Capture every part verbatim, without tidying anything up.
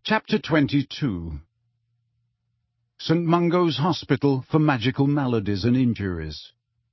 Chapter twenty-two. Saint Mungo's Hospital for Magical Maladies and Injuries.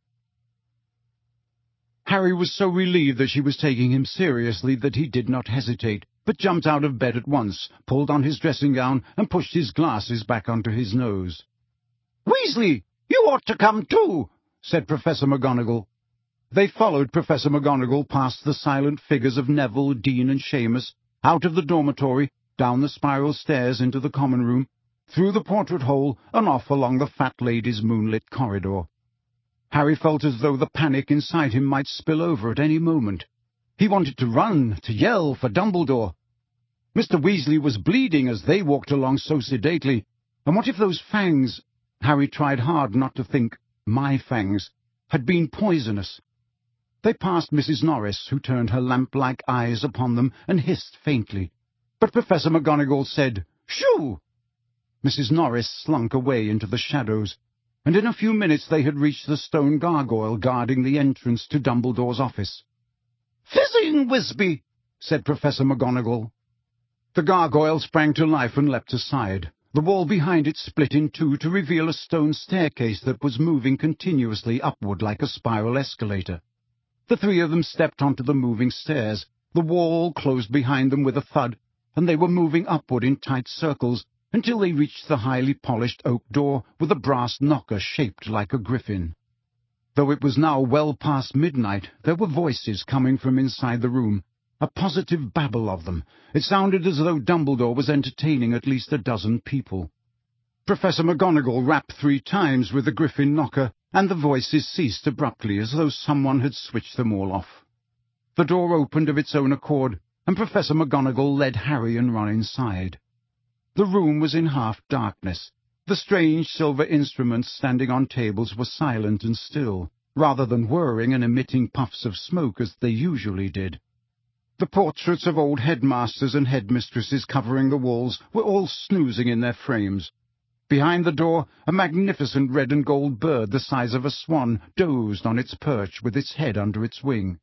Harry was so relieved that she was taking him seriously that he did not hesitate, but jumped out of bed at once, pulled on his dressing gown, and pushed his glasses back onto his nose. "Weasley, you ought to come too," said Professor McGonagall. They followed Professor McGonagall past the silent figures of Neville, Dean, and Seamus, out of the dormitory, down the spiral stairs into the common room, through the portrait hole, and off along the fat lady's moonlit corridor. Harry felt as though the panic inside him might spill over at any moment. He wanted to run, to yell for Dumbledore. Mister Weasley was bleeding as they walked along so sedately, and what if those fangs— Harry tried hard not to think my fangs— had been poisonous? They passed Missus Norris, who turned her lamp-like eyes upon them and hissed faintly. But Professor McGonagall said, "Shoo!" Missus Norris slunk away into the shadows, and in a few minutes they had reached the stone gargoyle guarding the entrance to Dumbledore's office. "Fizzing, Wisby," said Professor McGonagall. The gargoyle sprang to life and leapt aside. The wall behind it split in two to reveal a stone staircase that was moving continuously upward like a spiral escalator. The three of them stepped onto the moving stairs. The wall closed behind them with a thud, and they were moving upward in tight circles until they reached the highly polished oak door with a brass knocker shaped like a griffin. Though it was now well past midnight, there were voices coming from inside the room, a positive babble of them. It sounded as though Dumbledore was entertaining at least a dozen people. Professor McGonagall rapped three times with the griffin knocker, and the voices ceased abruptly as though someone had switched them all off. The door opened of its own accord, and Professor McGonagall led Harry and Ron inside. The room was in half-darkness. The strange silver instruments standing on tables were silent and still, rather than whirring and emitting puffs of smoke as they usually did. The portraits of old headmasters and headmistresses covering the walls were all snoozing in their frames. Behind the door, a magnificent red and gold bird the size of a swan dozed on its perch with its head under its wing.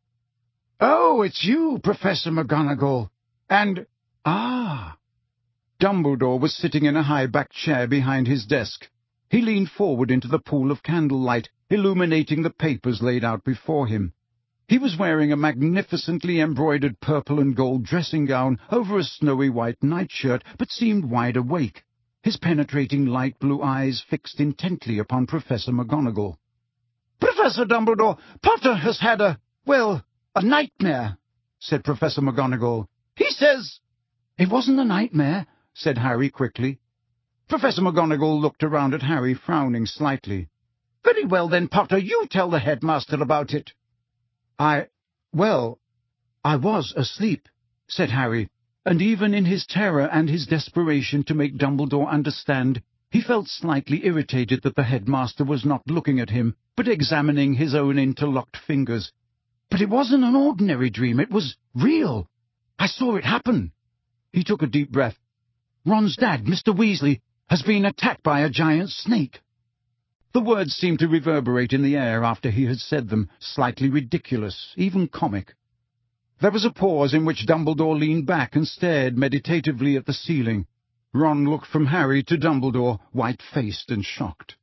"Oh, it's you, Professor McGonagall. And— ah!" Dumbledore was sitting in a high-backed chair behind his desk. He leaned forward into the pool of candlelight, illuminating the papers laid out before him. He was wearing a magnificently embroidered purple and gold dressing gown over a snowy white nightshirt, but seemed wide awake, his penetrating light blue eyes fixed intently upon Professor McGonagall. "Professor Dumbledore, Potter has had a, well, a nightmare," said Professor McGonagall. "He says—" "It wasn't a nightmare," said Harry quickly. Professor McGonagall looked around at Harry, frowning slightly. "Very well then, Potter, you tell the headmaster about it." I— well, I was asleep," said Harry, and even in his terror and his desperation to make Dumbledore understand, he felt slightly irritated that the headmaster was not looking at him, but examining his own interlocked fingers. "But it wasn't an ordinary dream, it was real. I saw it happen." He took a deep breath. "Ron's dad, Mister Weasley, has been attacked by a giant snake." The words seemed to reverberate in the air after he had said them, slightly ridiculous, even comic. There was a pause in which Dumbledore leaned back and stared meditatively at the ceiling. Ron looked from Harry to Dumbledore, white-faced and shocked.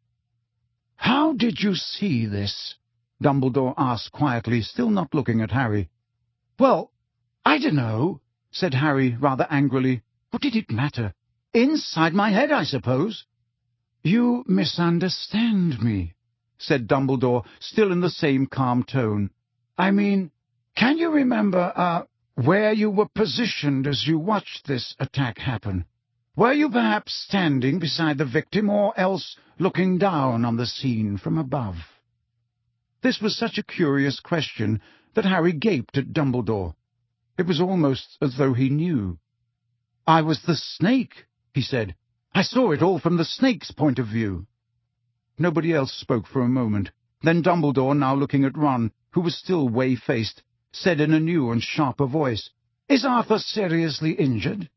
"How did you see this?" Dumbledore asked quietly, still not looking at Harry. "Well, I dunno," said Harry rather angrily. What did it matter? "Inside my head, I suppose." "You misunderstand me," said Dumbledore, still in the same calm tone. "I mean, can you remember, uh, where you were positioned as you watched this attack happen? Were you perhaps standing beside the victim, or else looking down on the scene from above?" This was such a curious question that Harry gaped at Dumbledore. It was almost as though he knew. "I was the snake," he said. "I saw it all from the snake's point of view." Nobody else spoke for a moment. Then Dumbledore, now looking at Ron, who was still whey-faced, said in a new and sharper voice, "Is Arthur seriously injured?"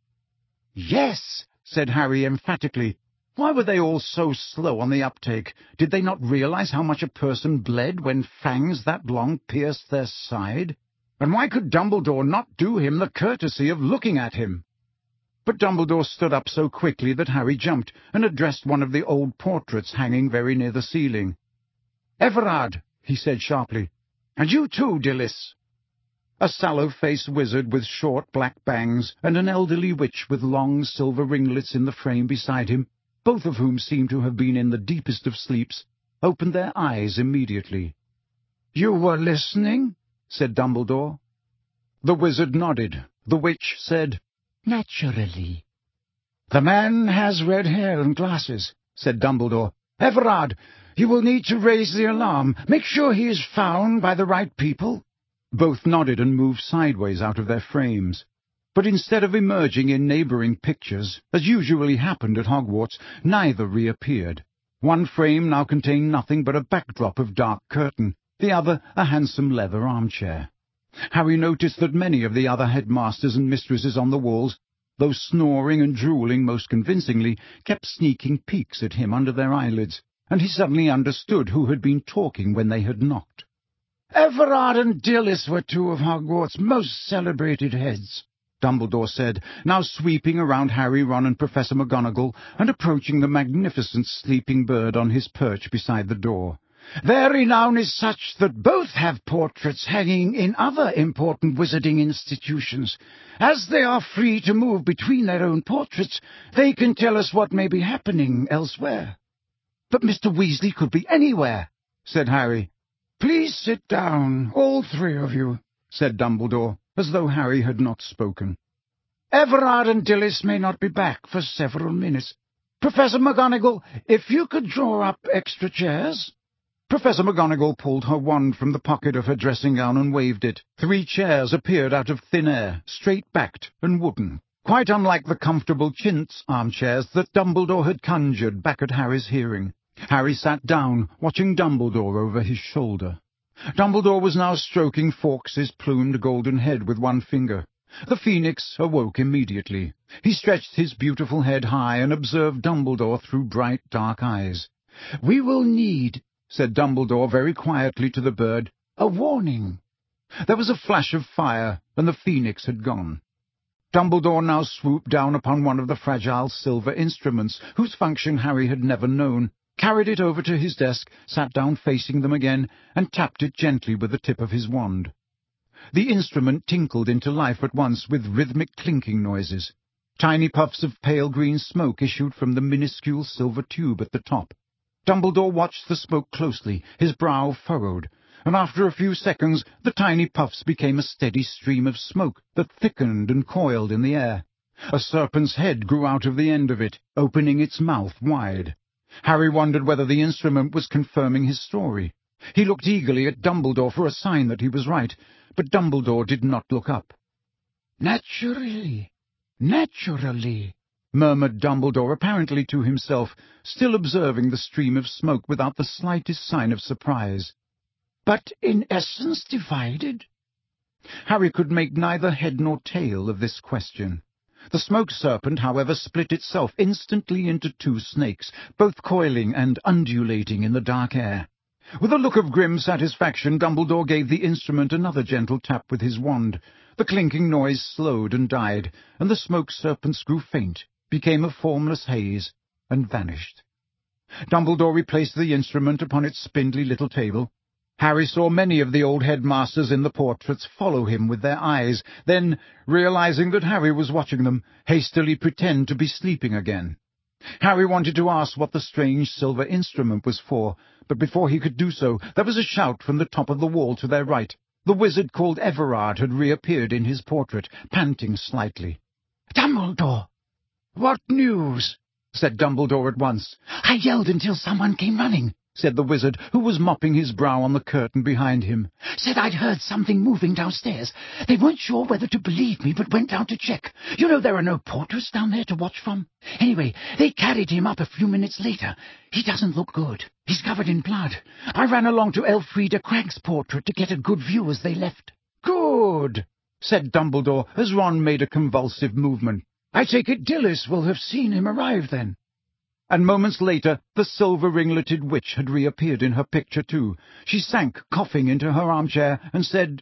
"Yes," said Harry emphatically. Why were they all so slow on the uptake? Did they not realize how much a person bled when fangs that long pierced their side? And why could Dumbledore not do him the courtesy of looking at him? But Dumbledore stood up so quickly that Harry jumped and addressed one of the old portraits hanging very near the ceiling. "Everard," he said sharply. "And you too, Dilys." A sallow-faced wizard with short black bangs and an elderly witch with long silver ringlets in the frame beside him, both of whom seemed to have been in the deepest of sleeps, opened their eyes immediately. "You were listening?" said Dumbledore. The wizard nodded. The witch said, "Naturally." "The man has red hair and glasses," said Dumbledore. "Everard, you will need to raise the alarm. Make sure he is found by the right people." Both nodded and moved sideways out of their frames. But instead of emerging in neighbouring pictures, as usually happened at Hogwarts, neither reappeared. One frame now contained nothing but a backdrop of dark curtain, the other a handsome leather armchair. Harry noticed that many of the other headmasters and mistresses on the walls, though snoring and drooling most convincingly, kept sneaking peeks at him under their eyelids, and he suddenly understood who had been talking when they had knocked. "Everard and Dilys were two of Hogwarts' most celebrated heads," Dumbledore said, now sweeping around Harry, Ron, and Professor McGonagall, and approaching the magnificent sleeping bird on his perch beside the door. "Their renown is such that both have portraits hanging in other important wizarding institutions. As they are free to move between their own portraits, they can tell us what may be happening elsewhere." "But Mister Weasley could be anywhere," said Harry. "Please sit down, all three of you," said Dumbledore, as though Harry had not spoken. "Everard and Dilys may not be back for several minutes. Professor McGonagall, if you could draw up extra chairs." Professor McGonagall pulled her wand from the pocket of her dressing-gown and waved it. Three chairs appeared out of thin air, straight-backed and wooden, quite unlike the comfortable chintz armchairs that Dumbledore had conjured back at Harry's hearing. Harry sat down, watching Dumbledore over his shoulder. Dumbledore was now stroking Fawkes's plumed golden head with one finger. The Phoenix awoke immediately. He stretched his beautiful head high and observed Dumbledore through bright, dark eyes. "We will need," said Dumbledore very quietly to the bird, "a warning." There was a flash of fire, and the Phoenix had gone. Dumbledore now swooped down upon one of the fragile silver instruments, whose function Harry had never known, carried it over to his desk, sat down facing them again, and tapped it gently with the tip of his wand. The instrument tinkled into life at once with rhythmic clinking noises. Tiny puffs of pale green smoke issued from the minuscule silver tube at the top. Dumbledore watched the smoke closely, his brow furrowed, and after a few seconds the tiny puffs became a steady stream of smoke that thickened and coiled in the air. A serpent's head grew out of the end of it, opening its mouth wide. Harry wondered whether the instrument was confirming his story. He looked eagerly at Dumbledore for a sign that he was right, but Dumbledore did not look up. "Naturally, naturally," murmured Dumbledore, apparently to himself, still observing the stream of smoke without the slightest sign of surprise. "But in essence divided?" Harry could make neither head nor tail of this question. The smoke serpent, however, split itself instantly into two snakes, both coiling and undulating in the dark air. With a look of grim satisfaction, Dumbledore gave the instrument another gentle tap with his wand. The clinking noise slowed and died, and the smoke serpents grew faint, became a formless haze, and vanished. Dumbledore replaced the instrument upon its spindly little table. Harry saw many of the old headmasters in the portraits follow him with their eyes, then, realizing that Harry was watching them, hastily pretend to be sleeping again. Harry wanted to ask what the strange silver instrument was for, but before he could do so, there was a shout from the top of the wall to their right. The wizard called Everard had reappeared in his portrait, panting slightly. "Dumbledore!" "What news?" said Dumbledore at once. "I yelled until someone came running," said the wizard, who was mopping his brow on the curtain behind him. "Said I'd heard something moving downstairs. They weren't sure whether to believe me, but went down to check. You know there are no portraits down there to watch from. Anyway, they carried him up a few minutes later. He doesn't look good. He's covered in blood. I ran along to Elfrida Cragg's portrait to get a good view as they left." "Good," said Dumbledore, as Ron made a convulsive movement. "I take it Dilys will have seen him arrive, then." And moments later the silver-ringleted witch had reappeared in her picture too. She sank, coughing, into her armchair, and said,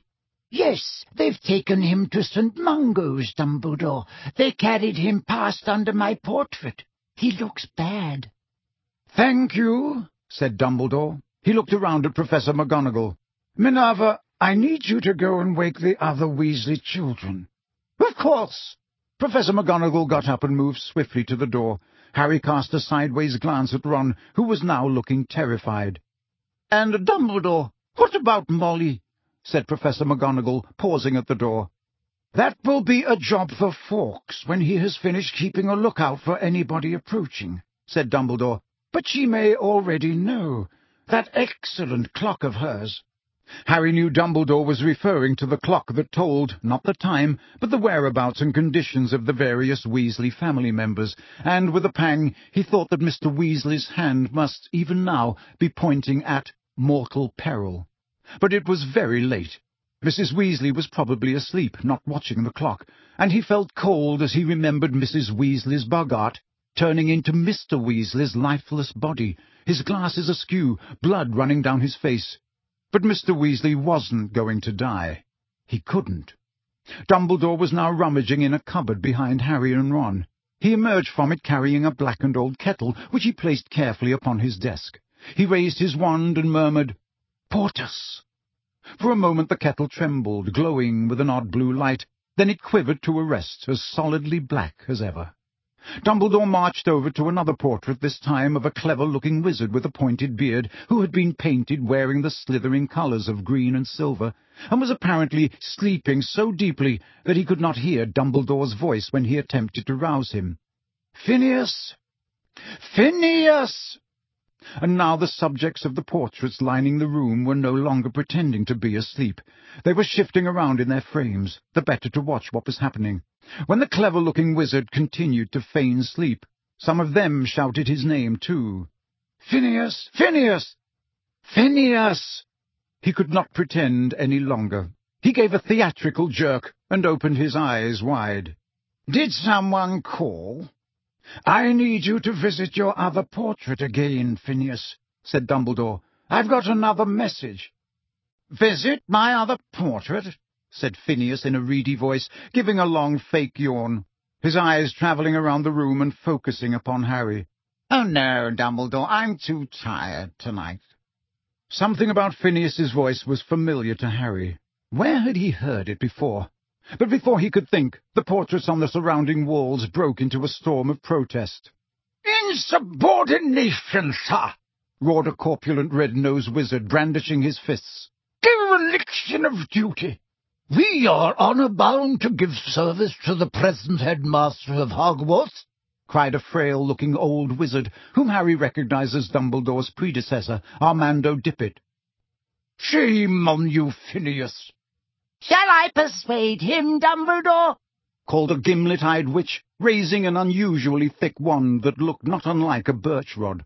"Yes, they've taken him to Saint Mungo's, Dumbledore. They carried him past under my portrait. He looks bad." "Thank you," said Dumbledore. He looked around at Professor McGonagall. "Minerva, I need you to go and wake the other Weasley children." "Of course." Professor McGonagall got up and moved swiftly to the door. Harry cast a sideways glance at Ron, who was now looking terrified. "And, Dumbledore, what about Molly?" said Professor McGonagall, pausing at the door. "That will be a job for Fawkes when he has finished keeping a lookout for anybody approaching," said Dumbledore. "But she may already know. That excellent clock of hers." Harry knew Dumbledore was referring to the clock that told, not the time, but the whereabouts and conditions of the various Weasley family members, and with a pang he thought that Mister Weasley's hand must, even now, be pointing at mortal peril. But it was very late. Missus Weasley was probably asleep, not watching the clock, and he felt cold as he remembered Missus Weasley's Boggart turning into Mister Weasley's lifeless body, his glasses askew, blood running down his face. But Mister Weasley wasn't going to die. He couldn't. Dumbledore was now rummaging in a cupboard behind Harry and Ron. He emerged from it carrying a blackened old kettle, which he placed carefully upon his desk. He raised his wand and murmured, "Portus." For a moment the kettle trembled, glowing with an odd blue light. Then it quivered to a rest, as solidly black as ever. Dumbledore marched over to another portrait, this time of a clever-looking wizard with a pointed beard, who had been painted wearing the slithering colours of green and silver, and was apparently sleeping so deeply that he could not hear Dumbledore's voice when he attempted to rouse him. "Phineas! Phineas!" And now the subjects of the portraits lining the room were no longer pretending to be asleep. They were shifting around in their frames, the better to watch what was happening. When the clever-looking wizard continued to feign sleep, some of them shouted his name too. "Phineas! Phineas! Phineas!" He could not pretend any longer. He gave a theatrical jerk and opened his eyes wide. "Did someone call?" "I need you to visit your other portrait again, Phineas," said Dumbledore. "I've got another message." "Visit my other portrait?" said Phineas in a reedy voice, giving a long fake yawn, his eyes travelling around the room and focusing upon Harry. "Oh, no, Dumbledore, I'm too tired tonight." Something about Phineas's voice was familiar to Harry. Where had he heard it before? But before he could think, the portraits on the surrounding walls broke into a storm of protest. "Insubordination, sir!" roared a corpulent red-nosed wizard, brandishing his fists. "Dereliction of duty!" "We are honour bound to give service to the present headmaster of Hogwarts," cried a frail-looking old wizard, whom Harry recognized as Dumbledore's predecessor, Armando Dippet. "Shame on you, Phineas!" "Shall I persuade him, Dumbledore?" called a gimlet-eyed witch, raising an unusually thick wand that looked not unlike a birch rod.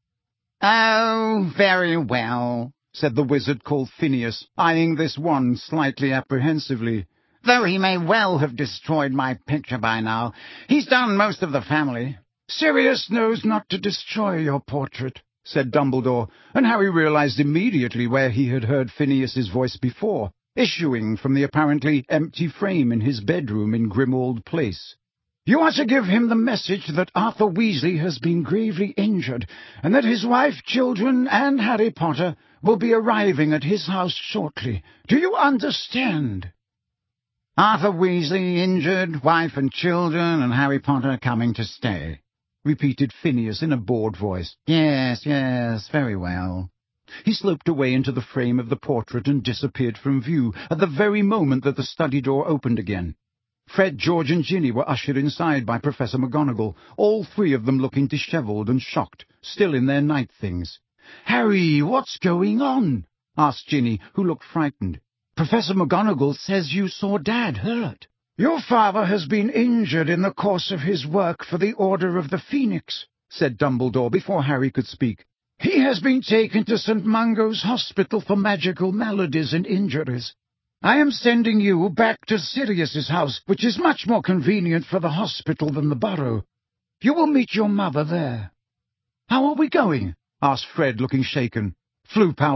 "Oh, very well," said the wizard called Phineas, eyeing this wand slightly apprehensively. "Though he may well have destroyed my picture by now. He's done most of the family." "Sirius knows not to destroy your portrait," said Dumbledore, and Harry realized immediately where he had heard Phineas's voice before, issuing from the apparently empty frame in his bedroom in Grimmauld Place. "You are to give him the message that Arthur Weasley has been gravely injured, and that his wife, children, and Harry Potter will be arriving at his house shortly. Do you understand?" "Arthur Weasley injured, wife and children, and Harry Potter coming to stay," repeated Phineas in a bored voice. "Yes, yes, very well." He sloped away into the frame of the portrait and disappeared from view at the very moment that the study door opened again. Fred, George, and Ginny were ushered inside by Professor McGonagall, all three of them looking dishevelled and shocked, still in their night things. "Harry, what's going on?" asked Ginny, who looked frightened. "Professor McGonagall says you saw Dad hurt." "Your father has been injured in the course of his work for the Order of the Phoenix," said Dumbledore before Harry could speak. "He has been taken to Saint Mungo's Hospital for Magical Maladies and Injuries. I am sending you back to Sirius's house, which is much more convenient for the hospital than the Burrow. You will meet your mother there." "How are we going?" asked Fred, looking shaken. "Flu powder?"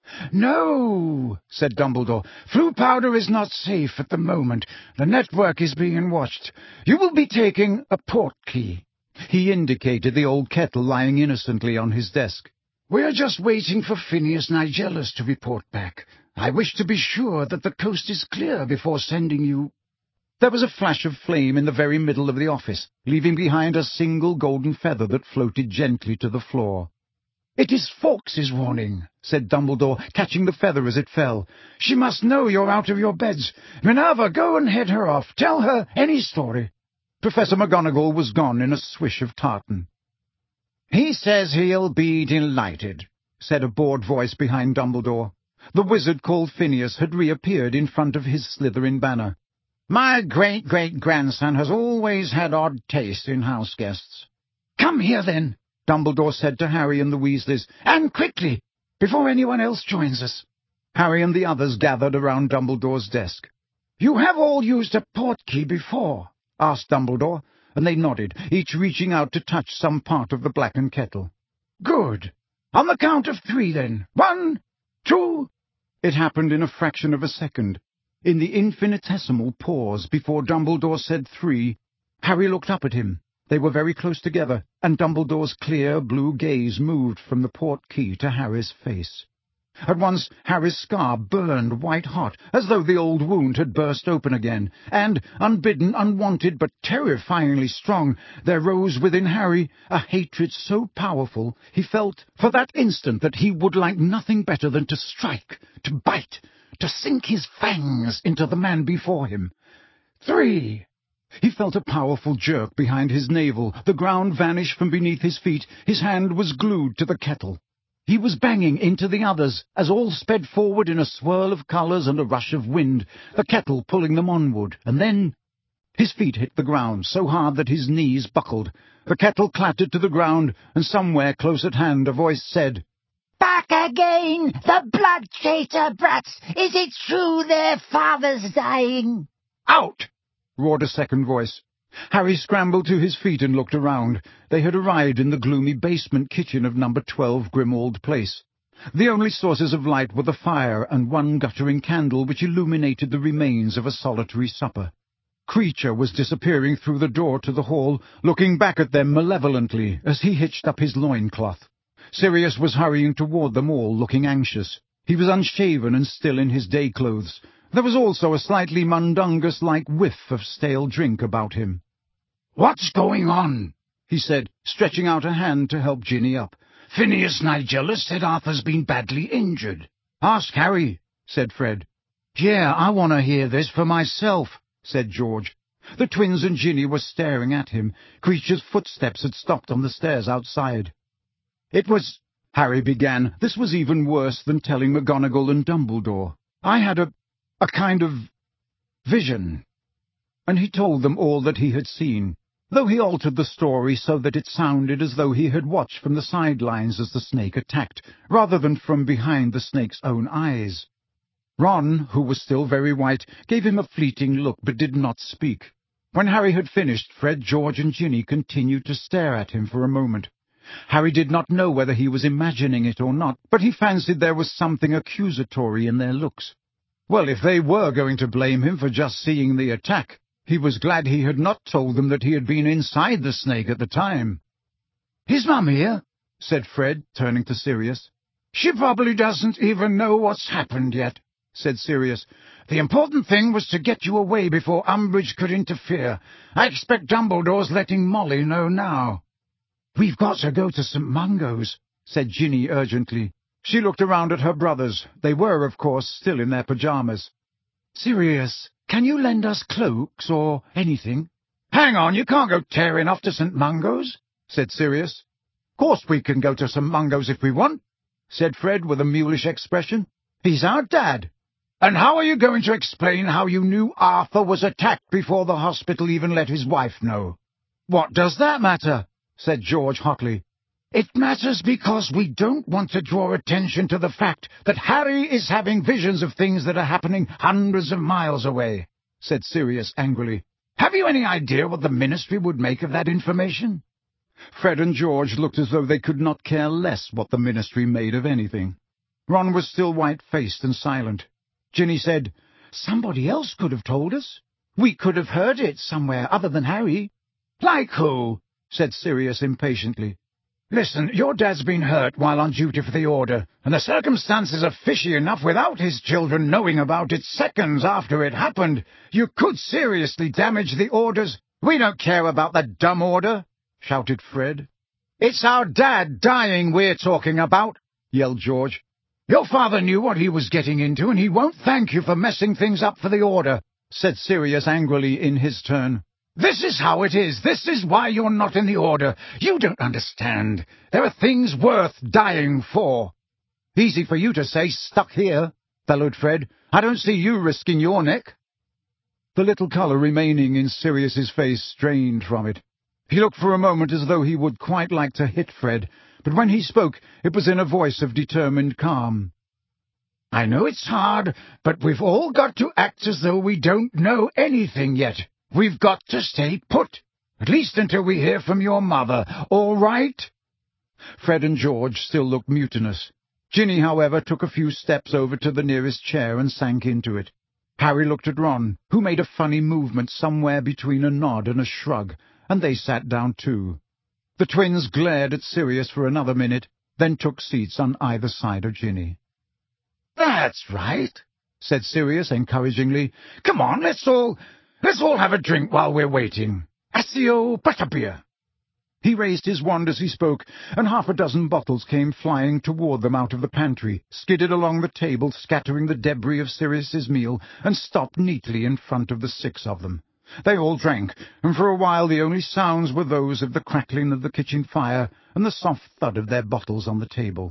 "No," said Dumbledore. "Floo powder is not safe at the moment. The network is being watched. You will be taking a portkey." He indicated the old kettle lying innocently on his desk. "We are just waiting for Phineas Nigellus to report back. I wish to be sure that the coast is clear before sending you—" There was a flash of flame in the very middle of the office, leaving behind a single golden feather that floated gently to the floor. "It is Fawkes's warning," said Dumbledore, catching the feather as it fell. "She must know you're out of your beds. Minerva, go and head her off. Tell her any story." Professor McGonagall was gone in a swish of tartan. "He says he'll be delighted," said a bored voice behind Dumbledore. The wizard called Phineas had reappeared in front of his Slytherin banner. "My great-great-grandson has always had odd taste in house guests." "Come here, then," Dumbledore said to Harry and the Weasleys, "and quickly, before anyone else joins us." Harry and the others gathered around Dumbledore's desk. "You have all used a portkey before?" asked Dumbledore, and they nodded, each reaching out to touch some part of the blackened kettle. "Good. On the count of three, then. One, two—" It happened in a fraction of a second. In the infinitesimal pause before Dumbledore said three, Harry looked up at him. They were very close together, and Dumbledore's clear blue gaze moved from the portkey to Harry's face. At once Harry's scar burned white-hot, as though the old wound had burst open again, and, unbidden, unwanted, but terrifyingly strong, there rose within Harry a hatred so powerful he felt for that instant that he would like nothing better than to strike, to bite, to sink his fangs into the man before him. Three! He felt a powerful jerk behind his navel, the ground vanished from beneath his feet, his hand was glued to the kettle. He was banging into the others, as all sped forward in a swirl of colours and a rush of wind, the kettle pulling them onward, and then— His feet hit the ground so hard that his knees buckled. The kettle clattered to the ground, and somewhere close at hand a voice said, "Back again, the blood-chaser brats! Is it true their father's dying?" "Out!" roared a second voice. Harry scrambled to his feet and looked around. They had arrived in the gloomy basement kitchen of number twelve Grimmauld Place. The only sources of light were the fire and one guttering candle which illuminated the remains of a solitary supper. Kreacher was disappearing through the door to the hall, looking back at them malevolently as he hitched up his loincloth. Sirius was hurrying toward them all, looking anxious. He was unshaven and still in his day clothes. There was also a slightly mundungus-like whiff of stale drink about him. "What's going on?" he said, stretching out a hand to help Ginny up. "Phineas Nigellus said Arthur's been badly injured." "Ask Harry," said Fred. "Yeah, I want to hear this for myself," said George. The twins and Ginny were staring at him. Kreacher's footsteps had stopped on the stairs outside. "It was—" Harry began. This was even worse than telling McGonagall and Dumbledore. "I had a... a kind of... vision." And he told them all that he had seen, though he altered the story so that it sounded as though he had watched from the sidelines as the snake attacked, rather than from behind the snake's own eyes. Ron, who was still very white, gave him a fleeting look but did not speak. When Harry had finished, Fred, George, and Ginny continued to stare at him for a moment. Harry did not know whether he was imagining it or not, but he fancied there was something accusatory in their looks. Well, if they were going to blame him for just seeing the attack, he was glad he had not told them that he had been inside the snake at the time. "Is Mum here?" said Fred, turning to Sirius. "She probably doesn't even know what's happened yet," said Sirius. "The important thing was to get you away before Umbridge could interfere. I expect Dumbledore's letting Molly know now." "We've got to go to Saint Mungo's," said Ginny urgently. She looked around at her brothers. They were, of course, still in their pyjamas. "Sirius, can you lend us cloaks or anything?" "Hang on, you can't go tearing off to Saint Mungo's," said Sirius. "Course we can go to Saint Mungo's if we want," said Fred with a mulish expression. "He's our dad." "And how are you going to explain how you knew Arthur was attacked before the hospital even let his wife know?" "What does that matter?" said George hotly. "It matters because we don't want to draw attention to the fact that Harry is having visions of things that are happening hundreds of miles away," said Sirius angrily. "Have you any idea what the Ministry would make of that information?" Fred and George looked as though they could not care less what the Ministry made of anything. Ron was still white-faced and silent. Ginny said, "Somebody else could have told us. We could have heard it somewhere other than Harry." "Like who?" said Sirius impatiently. "Listen, your dad's been hurt while on duty for the Order, and the circumstances are fishy enough without his children knowing about it seconds after it happened. You could seriously damage the Order's—" "We don't care about the dumb Order," shouted Fred. "It's our dad dying we're talking about," yelled George. "Your father knew what he was getting into, and he won't thank you for messing things up for the Order," said Sirius angrily in his turn. "This is how it is. This is why you're not in the Order. You don't understand. There are things worth dying for." "Easy for you to say, stuck here," bellowed Fred. "I don't see you risking your neck." The little colour remaining in Sirius's face strained from it. He looked for a moment as though he would quite like to hit Fred, but when he spoke it was in a voice of determined calm. "I know it's hard, but we've all got to act as though we don't know anything yet. We've got to stay put, at least until we hear from your mother, all right?" Fred and George still looked mutinous. Ginny, however, took a few steps over to the nearest chair and sank into it. Harry looked at Ron, who made a funny movement somewhere between a nod and a shrug, and they sat down too. The twins glared at Sirius for another minute, then took seats on either side of Ginny. "That's right," said Sirius encouragingly. "Come on, let's all... Let's all have a drink while we're waiting. Accio Butterbeer." He raised his wand as he spoke, and half a dozen bottles came flying toward them out of the pantry, skidded along the table, scattering the debris of Sirius's meal, and stopped neatly in front of the six of them. They all drank, and for a while the only sounds were those of the crackling of the kitchen fire and the soft thud of their bottles on the table.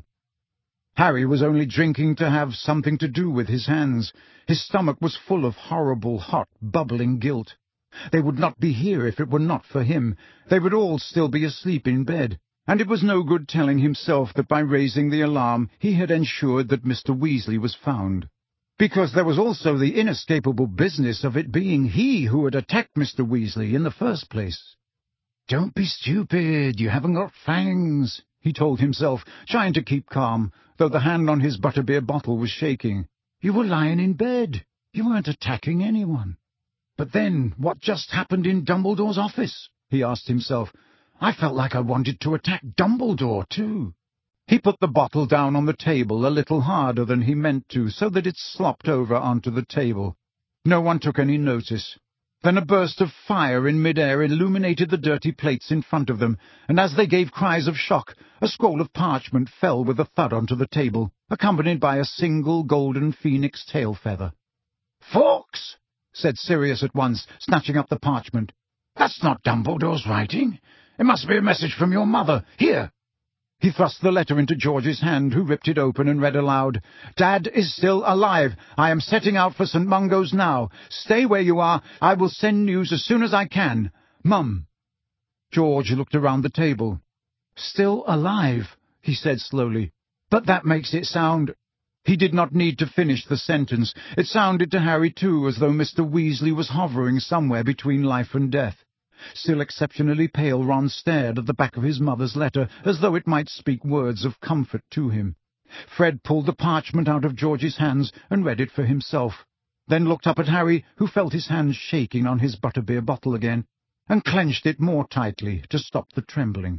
Harry was only drinking to have something to do with his hands. His stomach was full of horrible, hot, bubbling guilt. They would not be here if it were not for him. They would all still be asleep in bed, and it was no good telling himself that by raising the alarm he had ensured that Mister Weasley was found. Because there was also the inescapable business of it being he who had attacked Mister Weasley in the first place. "Don't be stupid, you haven't got fangs," he told himself, trying to keep calm, though the hand on his butterbeer bottle was shaking. "You were lying in bed. You weren't attacking anyone." "But then, what just happened in Dumbledore's office?" he asked himself. "I felt like I wanted to attack Dumbledore, too." He put the bottle down on the table a little harder than he meant to, so that it slopped over onto the table. No one took any notice. Then a burst of fire in mid-air illuminated the dirty plates in front of them, and as they gave cries of shock, a scroll of parchment fell with a thud onto the table, accompanied by a single golden phoenix tail feather. "Fawkes!" said Sirius at once, snatching up the parchment. "That's not Dumbledore's writing. It must be a message from your mother. Here." He thrust the letter into George's hand, who ripped it open and read aloud, "Dad is still alive. I am setting out for Saint Mungo's now. Stay where you are. I will send news as soon as I can. Mum." George looked around the table. "Still alive," he said slowly. "But that makes it sound—" He did not need to finish the sentence. It sounded to Harry, too, as though Mister Weasley was hovering somewhere between life and death. Still exceptionally pale, Ron stared at the back of his mother's letter, as though it might speak words of comfort to him. Fred pulled the parchment out of George's hands and read it for himself, then looked up at Harry, who felt his hands shaking on his butterbeer bottle again, and clenched it more tightly to stop the trembling.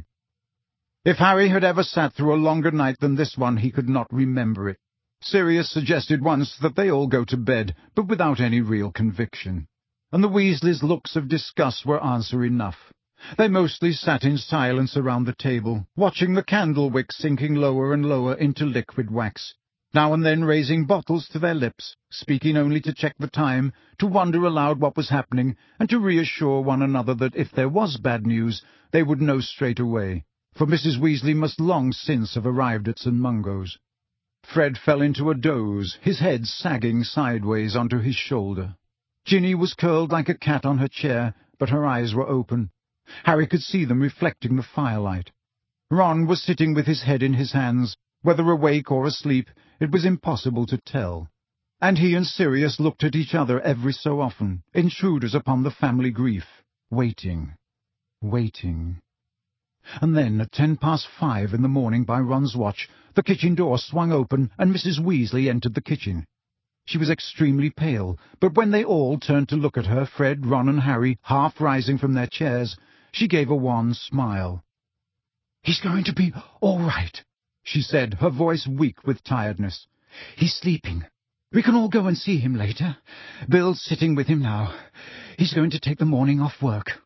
If Harry had ever sat through a longer night than this one, he could not remember it. Sirius suggested once that they all go to bed, but without any real conviction. And the Weasleys' looks of disgust were answer enough. They mostly sat in silence around the table, watching the candle wick sinking lower and lower into liquid wax, now and then raising bottles to their lips, speaking only to check the time, to wonder aloud what was happening, and to reassure one another that if there was bad news, they would know straight away, for Missus Weasley must long since have arrived at Saint Mungo's. Fred fell into a doze, his head sagging sideways onto his shoulder. Ginny was curled like a cat on her chair, but her eyes were open. Harry could see them reflecting the firelight. Ron was sitting with his head in his hands. Whether awake or asleep, it was impossible to tell. And he and Sirius looked at each other every so often, intruders upon the family grief, waiting, waiting. And then, at ten past five in the morning by Ron's watch, the kitchen door swung open and Missus Weasley entered the kitchen. She was extremely pale, but when they all turned to look at her, Fred, Ron and Harry, half rising from their chairs, she gave a wan smile. "He's going to be all right," she said, her voice weak with tiredness. "He's sleeping. We can all go and see him later. Bill's sitting with him now. He's going to take the morning off work."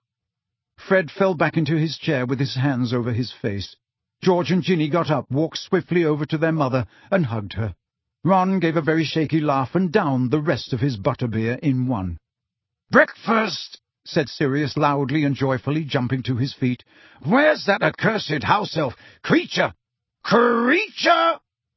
Fred fell back into his chair with his hands over his face. George and Ginny got up, walked swiftly over to their mother, and hugged her. Ron gave a very shaky laugh and downed the rest of his butterbeer in one. "Breakfast!" said Sirius loudly and joyfully, jumping to his feet. "Where's that accursed house elf? Creature! Creature!"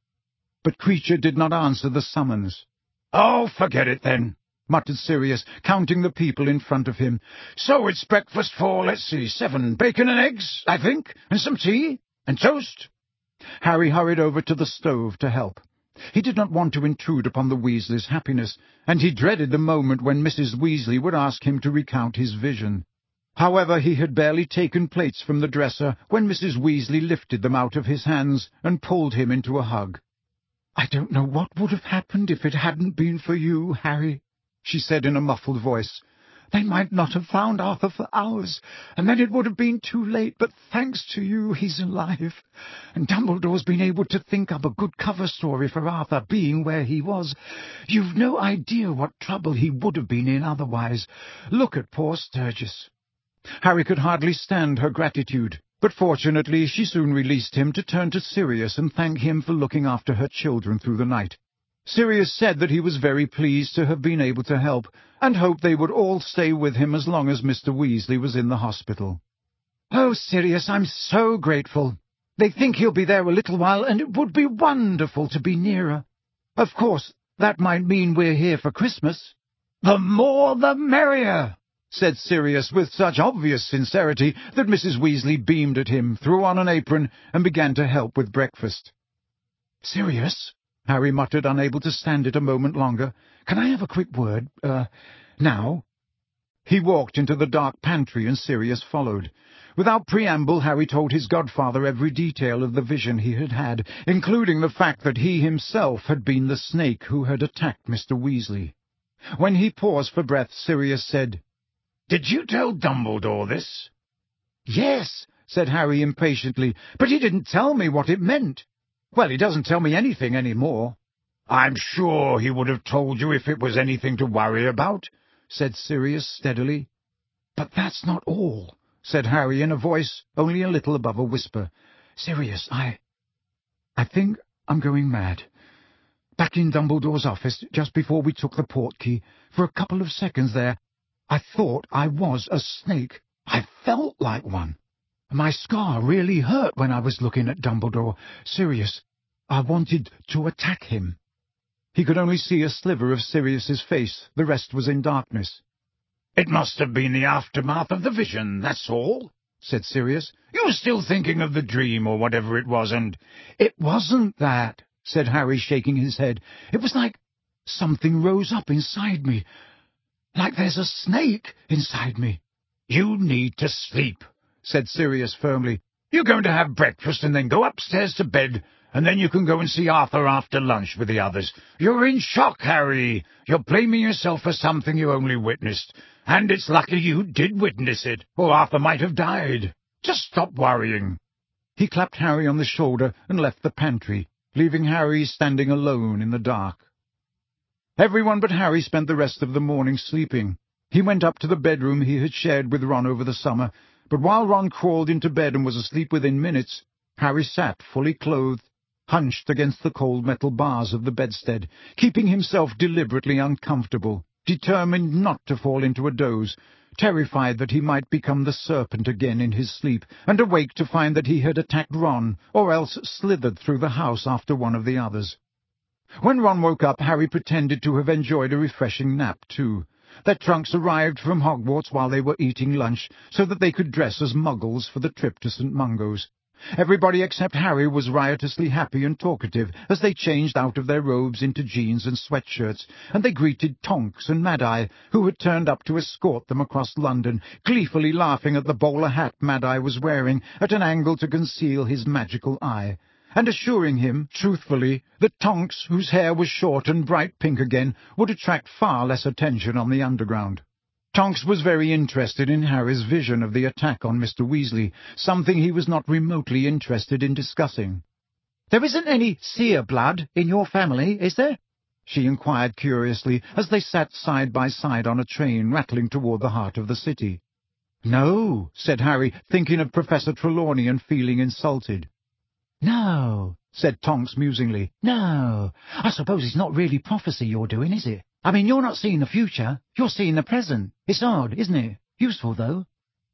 But Creature did not answer the summons. "Oh, forget it then," muttered Sirius, counting the people in front of him. "So it's breakfast for, let's see, seven bacon and eggs, I think, and some tea, and toast." Harry hurried over to the stove to help. He did not want to intrude upon the Weasleys' happiness, and he dreaded the moment when Missus Weasley would ask him to recount his vision. However, he had barely taken plates from the dresser when Missus Weasley lifted them out of his hands and pulled him into a hug. "I don't know what would have happened if it hadn't been for you, Harry," she said in a muffled voice. "They might not have found Arthur for hours, and then it would have been too late, but thanks to you he's alive. And Dumbledore's been able to think up a good cover story for Arthur being where he was. You've no idea what trouble he would have been in otherwise. Look at poor Sturgis." Harry could hardly stand her gratitude, but fortunately she soon released him to turn to Sirius and thank him for looking after her children through the night. Sirius said that he was very pleased to have been able to help, and hoped they would all stay with him as long as Mister Weasley was in the hospital. "Oh, Sirius, I'm so grateful. They think he'll be there a little while, and it would be wonderful to be nearer. Of course, that might mean we're here for Christmas." "The more the merrier," said Sirius with such obvious sincerity that Missus Weasley beamed at him, threw on an apron, and began to help with breakfast. "Sirius," Harry muttered, unable to stand it a moment longer, "can I have a quick word, uh, now?" He walked into the dark pantry, and Sirius followed. Without preamble, Harry told his godfather every detail of the vision he had had, including the fact that he himself had been the snake who had attacked Mister Weasley. When he paused for breath, Sirius said, "Did you tell Dumbledore this?" "Yes," said Harry impatiently, "but he didn't tell me what it meant." "Well, he doesn't tell me anything any more." "I'm sure he would have told you if it was anything to worry about," said Sirius steadily. "But that's not all," said Harry in a voice only a little above a whisper. "Sirius, I... I think I'm going mad. Back in Dumbledore's office, just before we took the portkey, for a couple of seconds there, I thought I was a snake. I felt like one. My scar really hurt when I was looking at Dumbledore. Sirius, I wanted to attack him." He could only see a sliver of Sirius's face. The rest was in darkness. "It must have been the aftermath of the vision, that's all," said Sirius. "You were still thinking of the dream or whatever it was, and—" "It wasn't that," said Harry, shaking his head. "It was like something rose up inside me. Like there's a snake inside me." "You need to sleep," said Sirius firmly. "You're going to have breakfast and then go upstairs to bed, and then you can go and see Arthur after lunch with the others. You're in shock, Harry. You're blaming yourself for something you only witnessed, and it's lucky you did witness it, or Arthur might have died. Just stop worrying." He clapped Harry on the shoulder and left the pantry, leaving Harry standing alone in the dark. Everyone but Harry spent the rest of the morning sleeping. He went up to the bedroom he had shared with Ron over the summer, but while Ron crawled into bed and was asleep within minutes, Harry sat fully clothed, hunched against the cold metal bars of the bedstead, keeping himself deliberately uncomfortable, determined not to fall into a doze, terrified that he might become the serpent again in his sleep, and awake to find that he had attacked Ron, or else slithered through the house after one of the others. When Ron woke up, Harry pretended to have enjoyed a refreshing nap, too. Their trunks arrived from Hogwarts while they were eating lunch, so that they could dress as muggles for the trip to Saint Mungo's, Everybody except Harry was riotously happy and talkative as they changed out of their robes into jeans and sweatshirts, and they greeted Tonks and Mad-Eye, who had turned up to escort them across London, gleefully laughing at the bowler hat Mad-Eye was wearing at an angle to conceal his magical eye, and assuring him, truthfully, that Tonks, whose hair was short and bright pink again, would attract far less attention on the Underground. Tonks was very interested in Harry's vision of the attack on Mister Weasley, something he was not remotely interested in discussing. "There isn't any seer blood in your family, is there?" she inquired curiously as they sat side by side on a train rattling toward the heart of the city. "No," said Harry, thinking of Professor Trelawney and feeling insulted. "No," said Tonks musingly. "No. I suppose it's not really prophecy you're doing, is it? I mean, you're not seeing the future, you're seeing the present. It's odd, isn't it? Useful, though."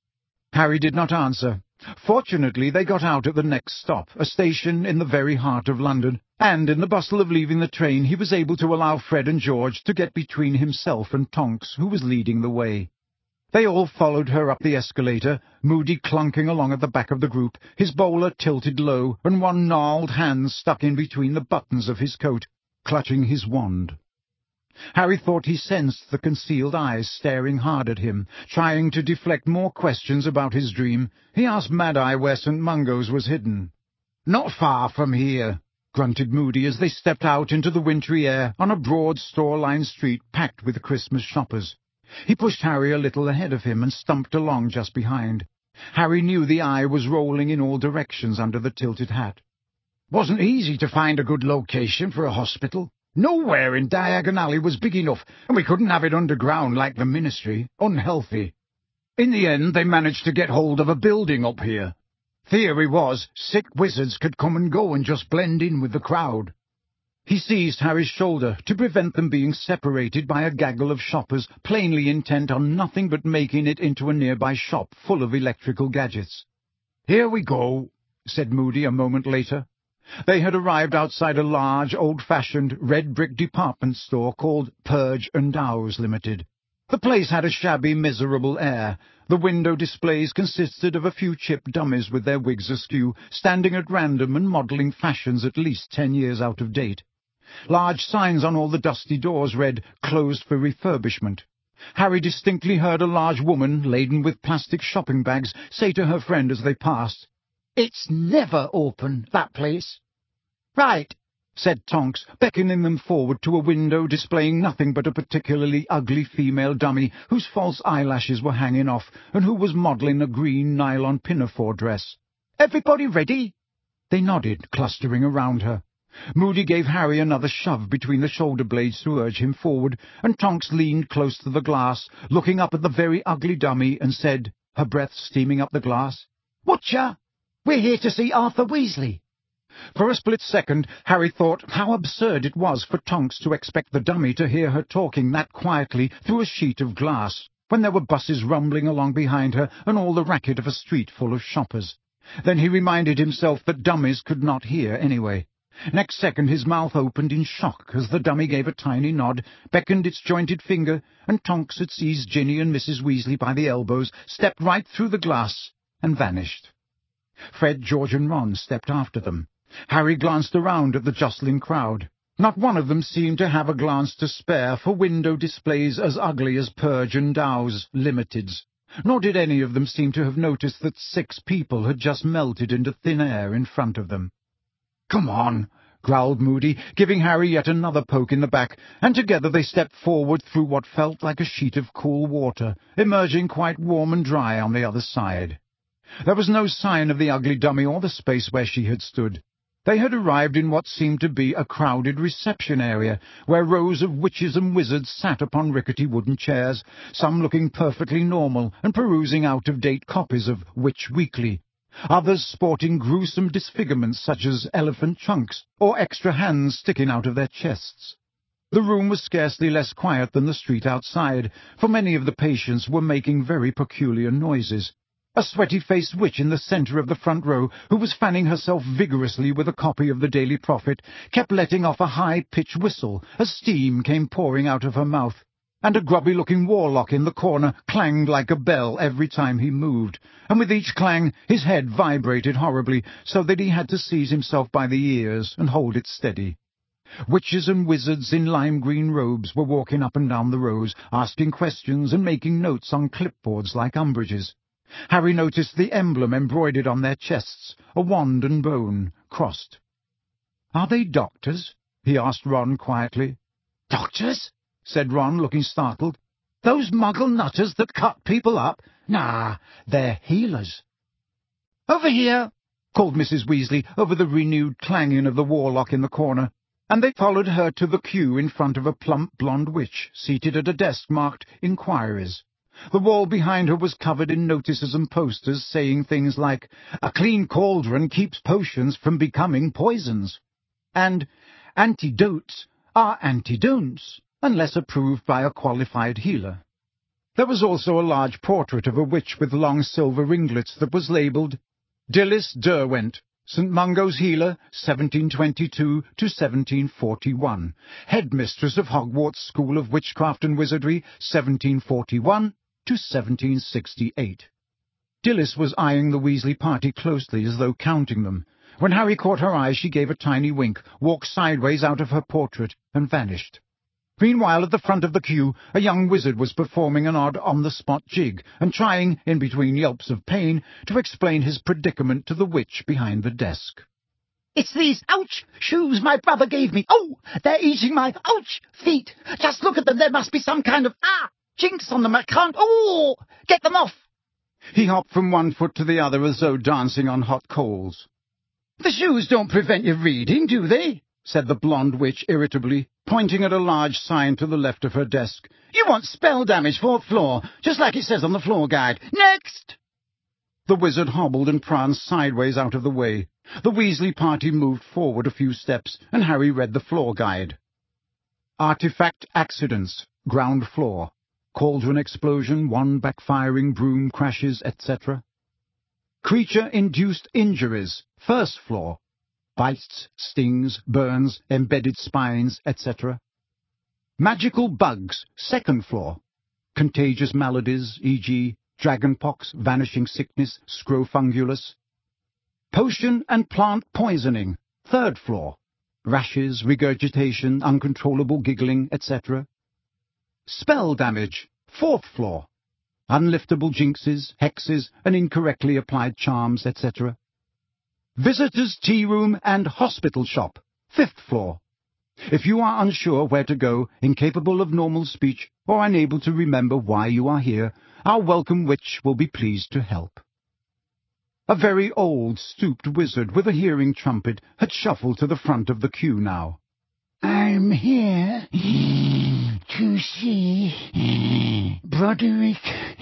Harry did not answer. Fortunately, they got out at the next stop, a station in the very heart of London, and in the bustle of leaving the train he was able to allow Fred and George to get between himself and Tonks, who was leading the way. They all followed her up the escalator, Moody clunking along at the back of the group, his bowler tilted low, and one gnarled hand stuck in between the buttons of his coat, clutching his wand. Harry thought he sensed the concealed eyes staring hard at him, trying to deflect more questions about his dream. He asked Mad-Eye where Saint Mungo's was hidden. "Not far from here," grunted Moody as they stepped out into the wintry air on a broad store-lined street packed with Christmas shoppers. He pushed Harry a little ahead of him and stumped along just behind. Harry knew the eye was rolling in all directions under the tilted hat. "Wasn't easy to find a good location for a hospital. Nowhere in Diagon Alley was big enough, and we couldn't have it underground like the Ministry. Unhealthy. In the end, they managed to get hold of a building up here. Theory was, sick wizards could come and go and just blend in with the crowd." He seized Harry's shoulder to prevent them being separated by a gaggle of shoppers plainly intent on nothing but making it into a nearby shop full of electrical gadgets. "Here we go," said Moody a moment later. They had arrived outside a large, old-fashioned, red-brick department store called Purge and Dow's Limited. The place had a shabby, miserable air. The window displays consisted of a few chip dummies with their wigs askew, standing at random and modelling fashions at least ten years out of date. Large signs on all the dusty doors read, "Closed for refurbishment." Harry distinctly heard a large woman, laden with plastic shopping bags, say to her friend as they passed, "It's never open, that place." "Right," said Tonks, beckoning them forward to a window displaying nothing but a particularly ugly female dummy whose false eyelashes were hanging off and who was modelling a green nylon pinafore dress. "Everybody ready?" They nodded, clustering around her. Moody gave Harry another shove between the shoulder blades to urge him forward, and Tonks leaned close to the glass, looking up at the very ugly dummy, and said, her breath steaming up the glass, "Whatcha? We're here to see Arthur Weasley." For a split second, Harry thought how absurd it was for Tonks to expect the dummy to hear her talking that quietly through a sheet of glass, when there were buses rumbling along behind her and all the racket of a street full of shoppers. Then he reminded himself that dummies could not hear anyway. Next second his mouth opened in shock as the dummy gave a tiny nod, beckoned its jointed finger, and Tonks had seized Ginny and Missus Weasley by the elbows, stepped right through the glass, and vanished. Fred, George, and Ron stepped after them. Harry glanced around at the jostling crowd. Not one of them seemed to have a glance to spare for window displays as ugly as Purge and Dow's Limited's, nor did any of them seem to have noticed that six people had just melted into thin air in front of them. "Come on," growled Moody, giving Harry yet another poke in the back, and together they stepped forward through what felt like a sheet of cool water, emerging quite warm and dry on the other side. There was no sign of the ugly dummy or the space where she had stood. They had arrived in what seemed to be a crowded reception area, where rows of witches and wizards sat upon rickety wooden chairs, some looking perfectly normal and perusing out-of-date copies of Witch Weekly, others sporting gruesome disfigurements such as elephant trunks or extra hands sticking out of their chests. The room was scarcely less quiet than the street outside, for many of the patients were making very peculiar noises. A sweaty-faced witch in the centre of the front row, who was fanning herself vigorously with a copy of the Daily Prophet, kept letting off a high-pitched whistle as steam came pouring out of her mouth. and a grubby-looking warlock in the corner clanged like a bell every time he moved, and with each clang his head vibrated horribly, so that he had to seize himself by the ears and hold it steady. Witches and wizards in lime-green robes were walking up and down the rows, asking questions and making notes on clipboards like Umbridge's. Harry noticed the emblem embroidered on their chests, a wand and bone, crossed. "Are they doctors?" he asked Ron quietly. "Doctors?" said Ron, looking startled. "Those muggle nutters that cut people up? Nah, they're healers." "Over here!" called Missus Weasley over the renewed clanging of the warlock in the corner, and they followed her to the queue in front of a plump blonde witch seated at a desk marked Inquiries. The wall behind her was covered in notices and posters saying things like, "A clean cauldron keeps potions from becoming poisons," and "Antidotes are antidon'ts, unless approved by a qualified healer." There was also a large portrait of a witch with long silver ringlets that was labelled, "Dilys Derwent, Saint Mungo's healer, seventeen twenty-two to seventeen forty-one, headmistress of Hogwarts School of Witchcraft and Wizardry, seventeen forty-one to seventeen sixty-eight. Dilys was eyeing the Weasley party closely as though counting them. When Harry caught her eye, she gave a tiny wink, walked sideways out of her portrait, and vanished. Meanwhile, at the front of the queue, a young wizard was performing an odd on-the-spot jig, and trying, in between yelps of pain, to explain his predicament to the witch behind the desk. "It's these, ouch, shoes my brother gave me. Oh, they're eating my, ouch, feet. Just look at them, there must be some kind of, ah, jinx on them, I can't, oh, get them off." He hopped from one foot to the other as though dancing on hot coals. "The shoes don't prevent you reading, do they?" said the blonde witch irritably, pointing at a large sign to the left of her desk. "You want spell damage, fourth floor, just like it says on the floor guide. Next!" The wizard hobbled and pranced sideways out of the way. The Weasley party moved forward a few steps, and Harry read the floor guide. Artifact accidents, ground floor. Cauldron explosion, wand backfiring, broom crashes, et cetera. Creature-induced injuries, first floor. Bites, stings, burns, embedded spines, et cetera. Magical bugs, second floor. Contagious maladies, for example dragonpox, vanishing sickness, scrofungulus. Potion and plant poisoning, third floor. Rashes, regurgitation, uncontrollable giggling, et cetera. Spell damage, fourth floor. Unliftable jinxes, hexes, and incorrectly applied charms, et cetera. Visitors' tea room and hospital shop, fifth floor. If you are unsure where to go, incapable of normal speech, or unable to remember why you are here, our welcome witch will be pleased to help. A very old, stooped wizard with a hearing trumpet had shuffled to the front of the queue now. "I'm here to see Broderick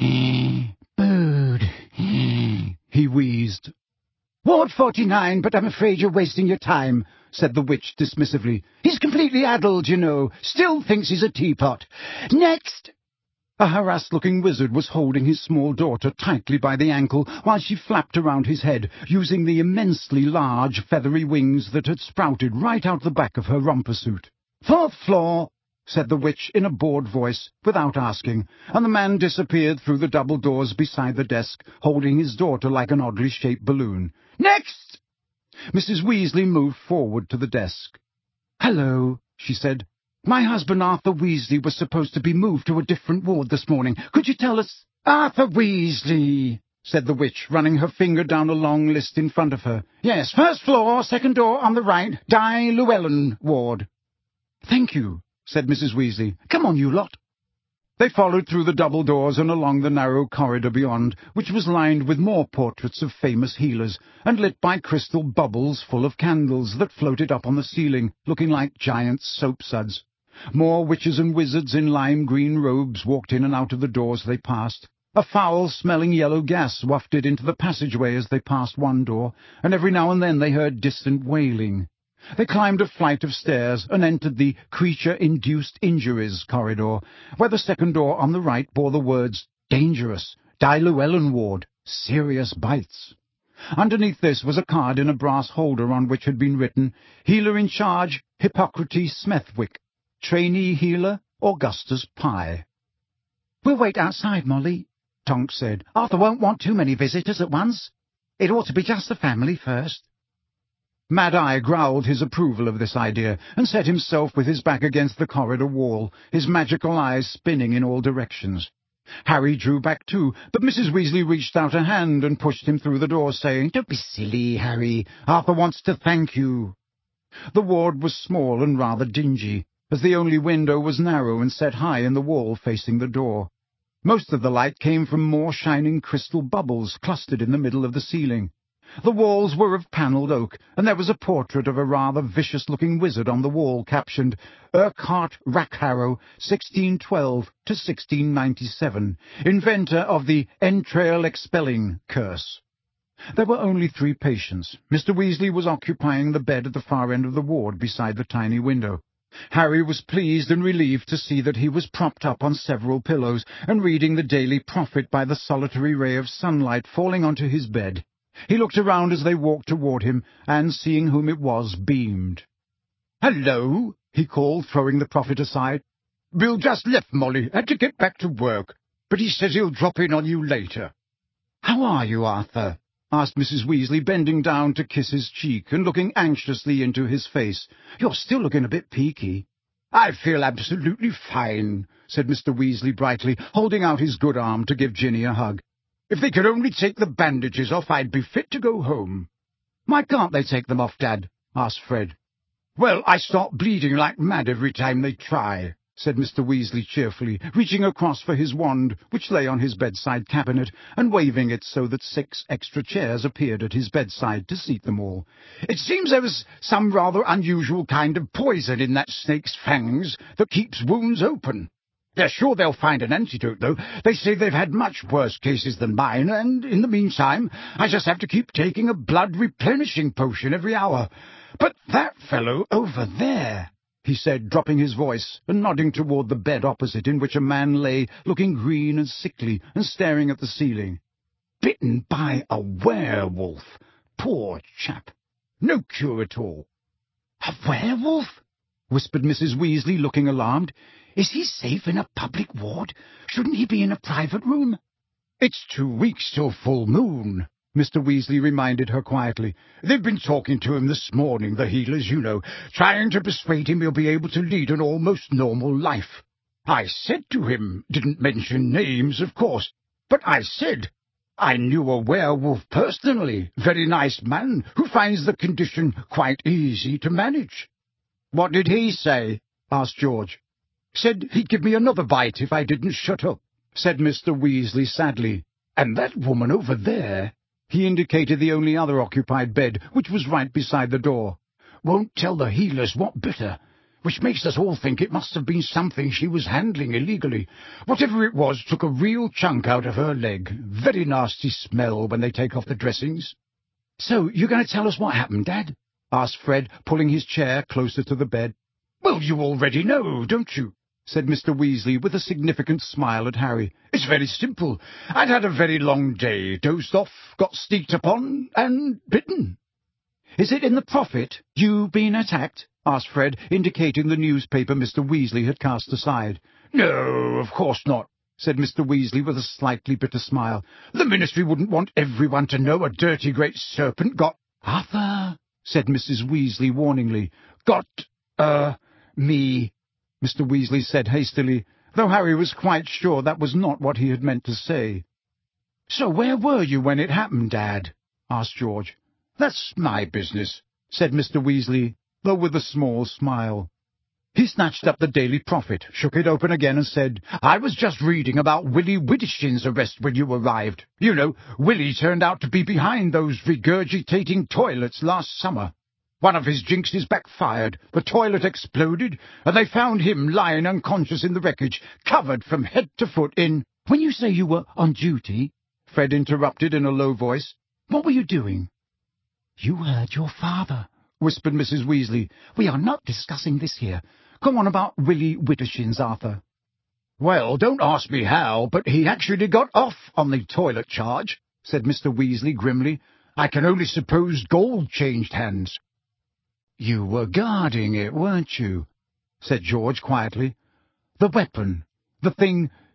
Bode," he wheezed. "Ward forty-nine, but I'm afraid you're wasting your time," said the witch dismissively. "He's completely addled, you know. Still thinks he's a teapot. Next!" A harassed-looking wizard was holding his small daughter tightly by the ankle while she flapped around his head, using the immensely large feathery wings that had sprouted right out the back of her romper suit. "Fourth floor," said the witch in a bored voice, without asking, and the man disappeared through the double doors beside the desk, holding his daughter like an oddly shaped balloon. "Next!" Missus Weasley moved forward to the desk. "Hello," she said. "My husband Arthur Weasley was supposed to be moved to a different ward this morning. Could you tell us—" "Arthur Weasley," said the witch, running her finger down a long list in front of her. "Yes, first floor, second door on the right, Di Llewellyn ward." "Thank you," said Missus Weasley. "Come on, you lot." They followed through the double doors and along the narrow corridor beyond, which was lined with more portraits of famous healers, and lit by crystal bubbles full of candles that floated up on the ceiling, looking like giant soapsuds. More witches and wizards in lime-green robes walked in and out of the doors they passed. A foul-smelling yellow gas wafted into the passageway as they passed one door, and every now and then they heard distant wailing. They climbed a flight of stairs and entered the creature-induced injuries corridor, where the second door on the right bore the words, "Dangerous, Di Llewellyn ward, serious bites." Underneath this was a card in a brass holder on which had been written, "Healer in charge, Hippocrates Smethwick. Trainee healer, Augustus Pye." "We'll wait outside, Molly," Tonks said. "Arthur won't want too many visitors at once. It ought to be just the family first." Mad-Eye growled his approval of this idea, and set himself with his back against the corridor wall, his magical eyes spinning in all directions. Harry drew back too, but Missus Weasley reached out a hand and pushed him through the door, saying, "Don't be silly, Harry. Arthur wants to thank you." The ward was small and rather dingy, as the only window was narrow and set high in the wall facing the door. Most of the light came from more shining crystal bubbles clustered in the middle of the ceiling. The walls were of panelled oak, and there was a portrait of a rather vicious-looking wizard on the wall, captioned, "Urquhart Rackharrow, sixteen twelve to sixteen ninety-seven, inventor of the entrail-expelling curse." There were only three patients. Mister Weasley was occupying the bed at the far end of the ward beside the tiny window. Harry was pleased and relieved to see that he was propped up on several pillows and reading the Daily Prophet by the solitary ray of sunlight falling onto his bed. He looked around as they walked toward him, and, seeing whom it was, beamed. "Hello," he called, throwing the Prophet aside. "Bill just left, Molly. Had to get back to work. But he says he'll drop in on you later." "How are you, Arthur?" asked Missus Weasley, bending down to kiss his cheek and looking anxiously into his face. "You're still looking a bit peaky." "I feel absolutely fine," said Mister Weasley brightly, holding out his good arm to give Ginny a hug. "If they could only take the bandages off, I'd be fit to go home." "Why can't they take them off, Dad?" asked Fred. "Well, I start bleeding like mad every time they try," said Mister Weasley cheerfully, reaching across for his wand, which lay on his bedside cabinet, and waving it so that six extra chairs appeared at his bedside to seat them all. "It seems there was some rather unusual kind of poison in that snake's fangs that keeps wounds open. They're sure they'll find an antidote, though. They say they've had much worse cases than mine, and in the meantime, I just have to keep taking a blood-replenishing potion every hour. But that fellow over there," he said, dropping his voice and nodding toward the bed opposite, in which a man lay, looking green and sickly and staring at the ceiling. "Bitten by a werewolf. Poor chap. No cure at all." "A werewolf?" whispered Missus Weasley, looking alarmed. "Is he safe in a public ward? Shouldn't he be in a private room?" "It's two weeks till full moon," Mister Weasley reminded her quietly. "They've been talking to him this morning, the healers, you know, trying to persuade him he'll be able to lead an almost normal life. I said to him, didn't mention names, of course, but I said I knew a werewolf personally, very nice man, who finds the condition quite easy to manage." "What did he say?" asked George. "Said he'd give me another bite if I didn't shut up," said Mister Weasley sadly. "And that woman over there," he indicated the only other occupied bed, which was right beside the door, "won't tell the healers what bit her, which makes us all think it must have been something she was handling illegally. Whatever it was took a real chunk out of her leg. Very nasty smell when they take off the dressings." "So you're going to tell us what happened, Dad?" asked Fred, pulling his chair closer to the bed. "Well, you already know, don't you?" said Mister Weasley with a significant smile at Harry. "It's very simple. I'd had a very long day, dozed off, got sneaked upon, and bitten." "Is it in the Prophet you've been attacked?" asked Fred, indicating the newspaper Mister Weasley had cast aside. "No, of course not," said Mister Weasley with a slightly bitter smile. "The Ministry wouldn't want everyone to know a dirty great serpent got—" "Arthur," said Missus Weasley warningly. "Got, uh, me," Mister Weasley said hastily, though Harry was quite sure that was not what he had meant to say. "So where were you when it happened, Dad?" asked George. "That's my business," said Mister Weasley, though with a small smile. He snatched up the Daily Prophet, shook it open again, and said, "I was just reading about Willie Widdershin's arrest when you arrived. You know, Willie turned out to be behind those regurgitating toilets last summer. One of his jinxes backfired, the toilet exploded, and they found him lying unconscious in the wreckage, covered from head to foot in—" "When you say you were on duty," Fred interrupted in a low voice, "what were you doing?" "You heard your father," whispered Missus Weasley. "We are not discussing this here. Go on about Willie Widdershins, Arthur." "Well, don't ask me how, but he actually got off on the toilet charge," said Mister Weasley grimly. "I can only suppose gold changed hands." "You were guarding it, weren't you?" said George quietly. "The weapon, the thing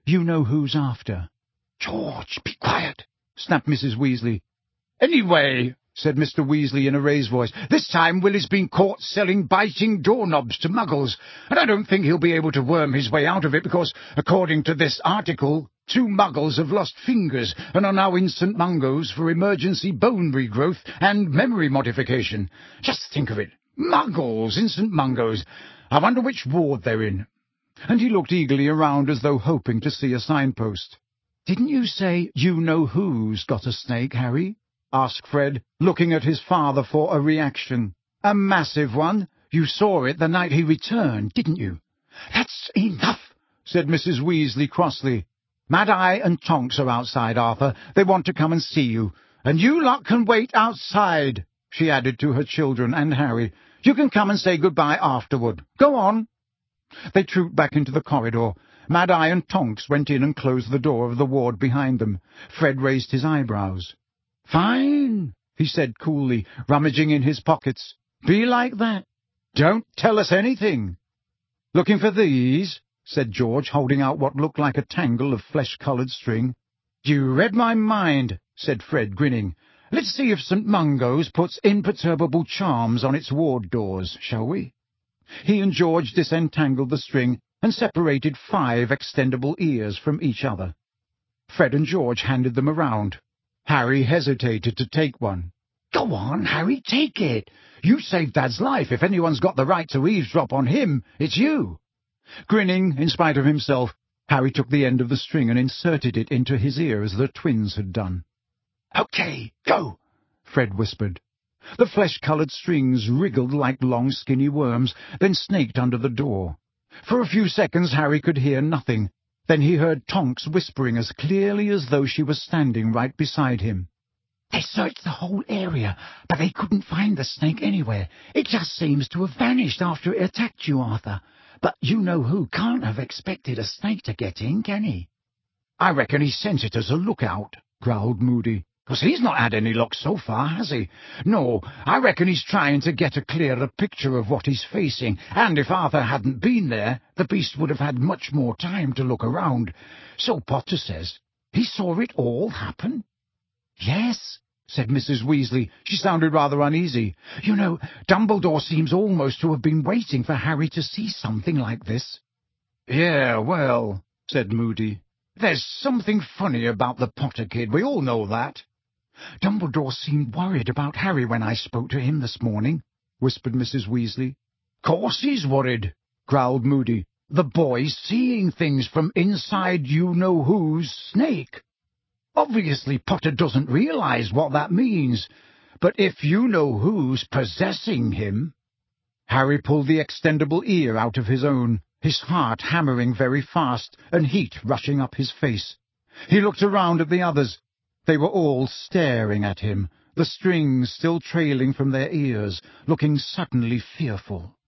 you-know-who's after. "George, be quiet," snapped Missus Weasley. "Anyway," said Mister Weasley in a raised voice, "this time Willie's been caught selling biting doorknobs to muggles, and I don't think he'll be able to worm his way out of it because, according to this article, two muggles have lost fingers and are now in Saint Mungo's for emergency bone regrowth and memory modification. Just think of it. Muggles in Saint Mungo's. I wonder which ward they're in." And he looked eagerly around as though hoping to see a signpost. "Didn't you say you-know-who's got a snake, Harry?" asked Fred, looking at his father for a reaction. "A massive one. You saw it the night he returned, didn't you?" "That's enough," said Missus Weasley crossly. "Mad-Eye and Tonks are outside, Arthur. They want to come and see you. And you lot can wait outside," she added to her children and Harry. "You can come and say goodbye afterward. Go on." They trooped back into the corridor. Mad-Eye and Tonks went in and closed the door of the ward behind them. Fred raised his eyebrows. "Fine," he said coolly, rummaging in his pockets. "Be like that. Don't tell us anything." "Looking for these?" said George, holding out what looked like a tangle of flesh-coloured string. "You read my mind," said Fred, grinning. "Let's see if Saint Mungo's puts imperturbable charms on its ward doors, shall we?" He and George disentangled the string and separated five extendable ears from each other. Fred and George handed them around. Harry hesitated to take one. "Go on, Harry, take it. You saved Dad's life. If anyone's got the right to eavesdrop on him, it's you." Grinning in spite of himself, Harry took the end of the string and inserted it into his ear as the twins had done. "Okay, go," Fred whispered. The flesh-coloured strings wriggled like long skinny worms, then snaked under the door. For a few seconds Harry could hear nothing. Then he heard Tonks whispering as clearly as though she was standing right beside him. "They searched the whole area, but they couldn't find the snake anywhere. It just seems to have vanished after it attacked you, Arthur. But you-know-who can't have expected a snake to get in, can he?" "I reckon he sent it as a lookout," growled Moody. "'Cause he's not had any luck so far, has he? No, I reckon he's trying to get a clearer picture of what he's facing, and if Arthur hadn't been there, the beast would have had much more time to look around. So Potter says. He saw it all happen?" "Yes," said Missus Weasley. She sounded rather uneasy. "You know, Dumbledore seems almost to have been waiting for Harry to see something like this." "Yeah, well," said Moody, "there's something funny about the Potter kid. We all know that." "Dumbledore seemed worried about Harry when I spoke to him this morning," whispered Missus Weasley. "Course he's worried," growled Moody. "The boy's seeing things from inside you-know-who's snake. Obviously Potter doesn't realize what that means, but if you-know-who's possessing him—" Harry pulled the extendable ear out of his own, his heart hammering very fast and heat rushing up his face. He looked around at the others. They were all staring at him, the strings still trailing from their ears, looking suddenly fearful.